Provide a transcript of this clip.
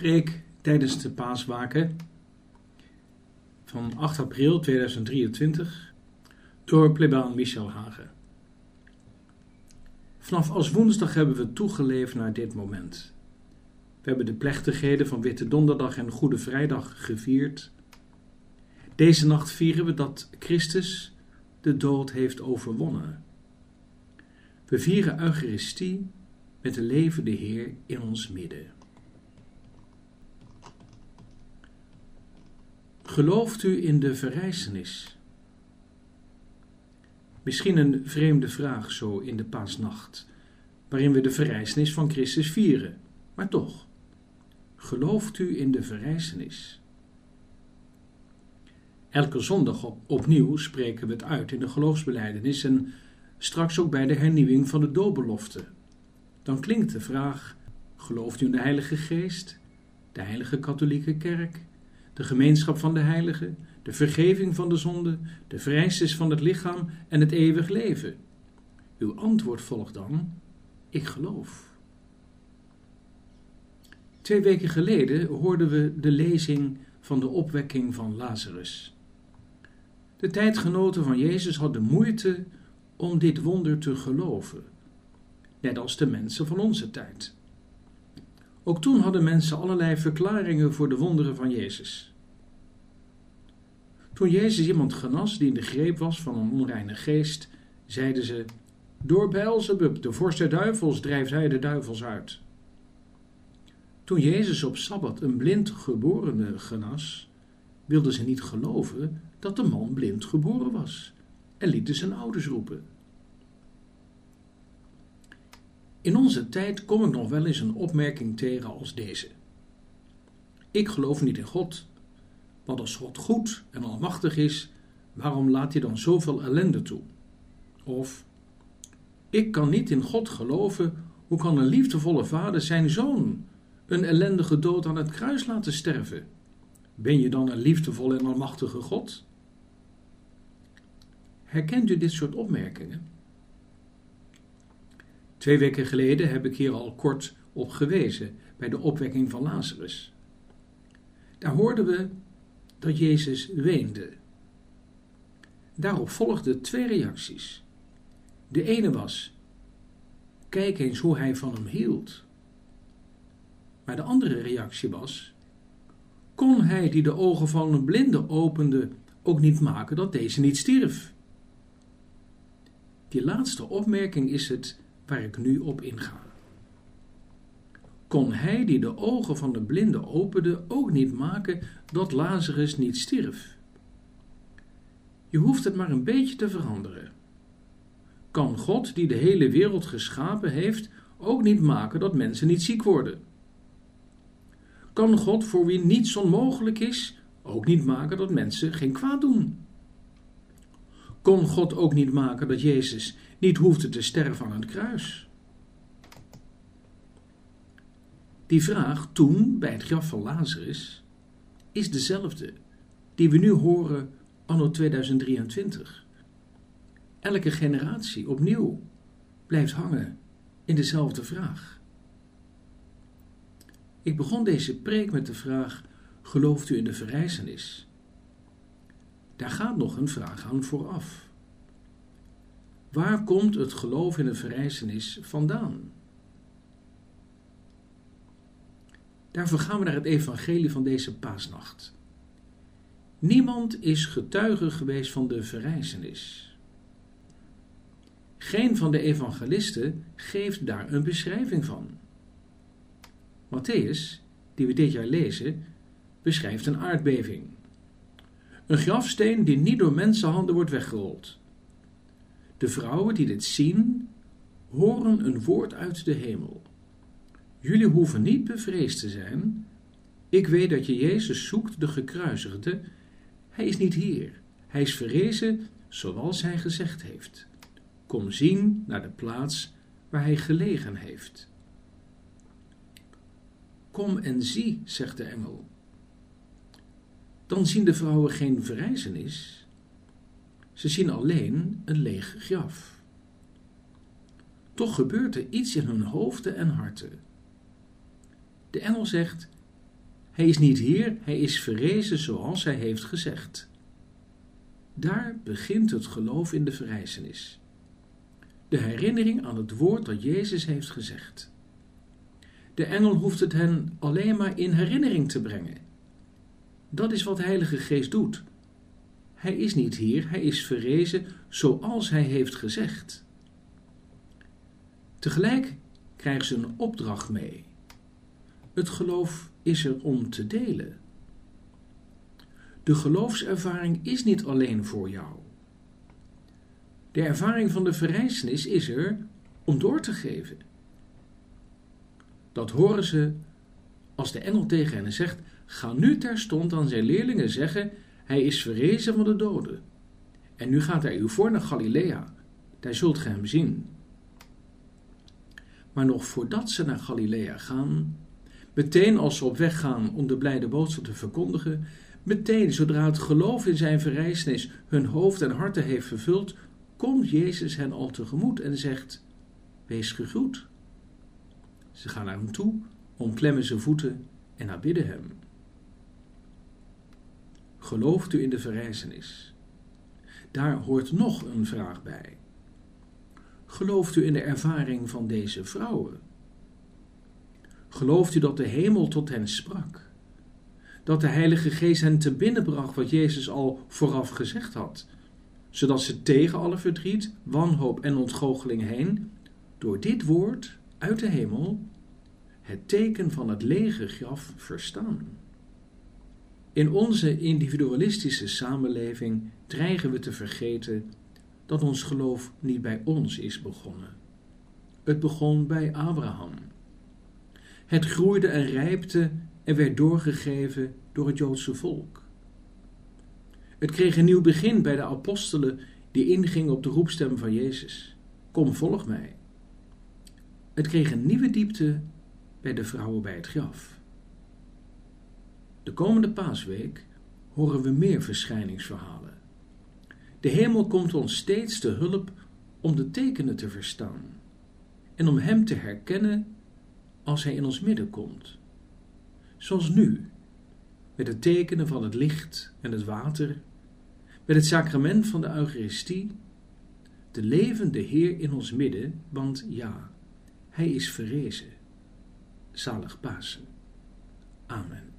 preek tijdens de Paaswaken van 8 april 2023 door plebaan Michel Hagen. Vanaf Aswoensdag hebben we toegeleefd naar dit moment. We hebben de plechtigheden van Witte Donderdag en Goede Vrijdag gevierd. Deze nacht vieren we dat Christus de dood heeft overwonnen. We vieren Eucharistie met de levende Heer in ons midden. Gelooft u in de verrijzenis? Misschien een vreemde vraag zo in de paasnacht, waarin we de verrijzenis van Christus vieren, maar toch. Gelooft u in de verrijzenis? Elke zondag opnieuw spreken we het uit in de geloofsbelijdenis en straks ook bij de hernieuwing van de doopbelofte. Dan klinkt de vraag: gelooft u in de Heilige Geest, de Heilige Katholieke Kerk, de gemeenschap van de heiligen, de vergeving van de zonde, de verrijzenis van het lichaam en het eeuwig leven? Uw antwoord volgt dan: ik geloof. 2 weken geleden hoorden we de lezing van de opwekking van Lazarus. De tijdgenoten van Jezus hadden moeite om dit wonder te geloven, net als de mensen van onze tijd. Ook toen hadden mensen allerlei verklaringen voor de wonderen van Jezus. Toen Jezus iemand genas die in de greep was van een onreine geest, zeiden ze: door Beelzebub, de vorst der duivels, drijft hij de duivels uit. Toen Jezus op Sabbat een blind geborene genas, wilden ze niet geloven dat de man blind geboren was en lieten zijn ouders roepen. In onze tijd kom ik nog wel eens een opmerking tegen als deze: ik geloof niet in God, want als God goed en almachtig is, waarom laat hij dan zoveel ellende toe? Of: ik kan niet in God geloven, hoe kan een liefdevolle vader zijn zoon een ellendige dood aan het kruis laten sterven? Ben je dan een liefdevolle en almachtige God? Herkent u dit soort opmerkingen? 2 weken geleden heb ik hier al kort op gewezen bij de opwekking van Lazarus. Daar hoorden we dat Jezus weende. Daarop volgden 2 reacties. De ene was: kijk eens hoe hij van hem hield. Maar de andere reactie was: kon hij die de ogen van een blinde opende ook niet maken dat deze niet stierf? Die laatste opmerking is het waar ik nu op inga. Kon hij die de ogen van de blinde opende ook niet maken dat Lazarus niet stierf? Je hoeft het maar een beetje te veranderen. Kan God die de hele wereld geschapen heeft ook niet maken dat mensen niet ziek worden? Kan God, voor wie niets onmogelijk is, ook niet maken dat mensen geen kwaad doen? Kon God ook niet maken dat Jezus niet hoefde te sterven aan het kruis? Die vraag toen bij het graf van Lazarus is dezelfde die we nu horen anno 2023. Elke generatie opnieuw blijft hangen in dezelfde vraag. Ik begon deze preek met de vraag: gelooft u in de verrijzenis? Daar gaat nog een vraag aan vooraf. Waar komt het geloof in de verrijzenis vandaan? Daarvoor gaan we naar het evangelie van deze paasnacht. Niemand is getuige geweest van de verrijzenis. Geen van de evangelisten geeft daar een beschrijving van. Mattheüs, die we dit jaar lezen, beschrijft een aardbeving. Een grafsteen die niet door mensenhanden wordt weggerold. De vrouwen die dit zien, horen een woord uit de hemel. Jullie hoeven niet bevreesd te zijn. Ik weet dat je Jezus zoekt, de gekruisigde. Hij is niet hier. Hij is verrezen zoals hij gezegd heeft. Kom zien naar de plaats waar hij gelegen heeft. Kom en zie, zegt de engel. Dan zien de vrouwen geen verrijzenis. Ze zien alleen een leeg graf. Toch gebeurt er iets in hun hoofden en harten. De engel zegt: Hij is niet hier, hij is verrezen zoals hij heeft gezegd. Daar begint het geloof in de verrijzenis. De herinnering aan het woord dat Jezus heeft gezegd. De engel hoeft het hen alleen maar in herinnering te brengen. Dat is wat de Heilige Geest doet. Hij is niet hier, hij is verrezen zoals hij heeft gezegd. Tegelijk krijgen ze een opdracht mee. Het geloof is er om te delen. De geloofservaring is niet alleen voor jou. De ervaring van de verrijzenis is er om door te geven. Dat horen ze als de engel tegen hen zegt: ga nu terstond aan zijn leerlingen zeggen, hij is verrezen van de doden. En nu gaat hij u voor naar Galilea, daar zult ge hem zien. Maar nog voordat ze naar Galilea gaan, meteen als ze op weg gaan om de blijde boodschap te verkondigen, meteen zodra het geloof in zijn verrijzenis hun hoofd en harten heeft vervuld, komt Jezus hen al tegemoet en zegt: wees gegroet. Ze gaan naar hem toe, omklemmen zijn voeten en aanbidden hem. Gelooft u in de verrijzenis? Daar hoort nog een vraag bij. Gelooft u in de ervaring van deze vrouwen? Gelooft u dat de hemel tot hen sprak? Dat de Heilige Geest hen te binnen bracht wat Jezus al vooraf gezegd had, zodat ze tegen alle verdriet, wanhoop en ontgoocheling heen, door dit woord uit de hemel, het teken van het lege graf verstaan? In onze individualistische samenleving dreigen we te vergeten dat ons geloof niet bij ons is begonnen. Het begon bij Abraham. Het groeide en rijpte en werd doorgegeven door het Joodse volk. Het kreeg een nieuw begin bij de apostelen die ingingen op de roepstem van Jezus: kom, volg mij. Het kreeg een nieuwe diepte bij de vrouwen bij het graf. De komende paasweek horen we meer verschijningsverhalen. De hemel komt ons steeds te hulp om de tekenen te verstaan en om hem te herkennen als hij in ons midden komt. Zoals nu, met de tekenen van het licht en het water, met het sacrament van de Eucharistie, de levende Heer in ons midden, want ja, hij is verrezen. Zalig Pasen. Amen.